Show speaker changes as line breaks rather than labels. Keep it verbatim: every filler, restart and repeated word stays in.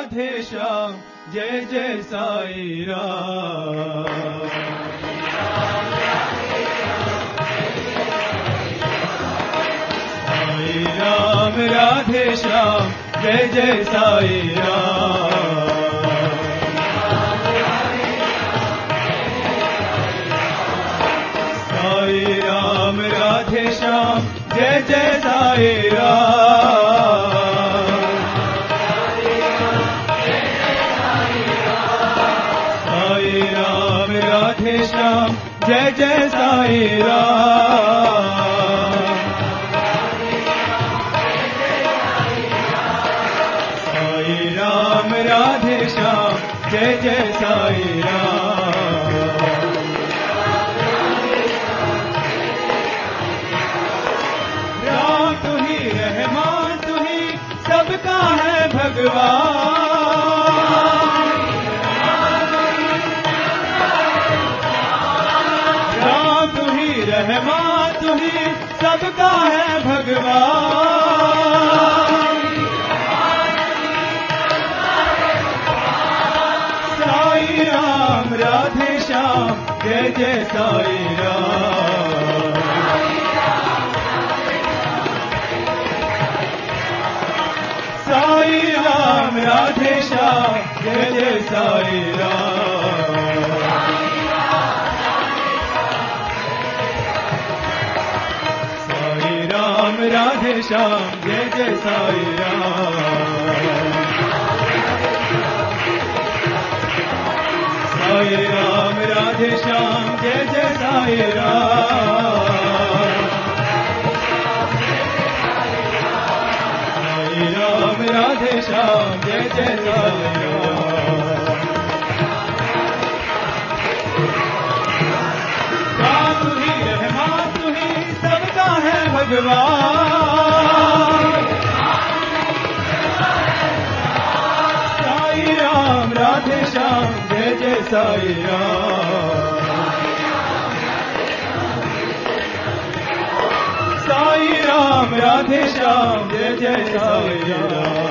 राधे श्याम जय जय साई राम। साई राम राधे श्याम जय जय साई राम। साई राम राधे श्याम जय जय साई राम। साई राम राधे श्याम जय जय साई राम। साई राम राधे श्याम जय जय साई राम। राम तू ही रहमान तू ही सबका है भगवान। राम तू ही रहमान तू ही सबका है भगवान। साई राम राधे श्याम जय जय साई राम। साई राम राधे श्याम जय जय साई राम। साई राम राधे श्याम जय जय साई राम। साई राम राधे श्याम जय जय साई राम। साई राम राधे श्याम जय जय साई राम। राम तू ही रहमान तू ही सबका है भगवान। साई राम राधे श्याम जय जय साई राम। साई राम राधे श्याम जय जय साई राम।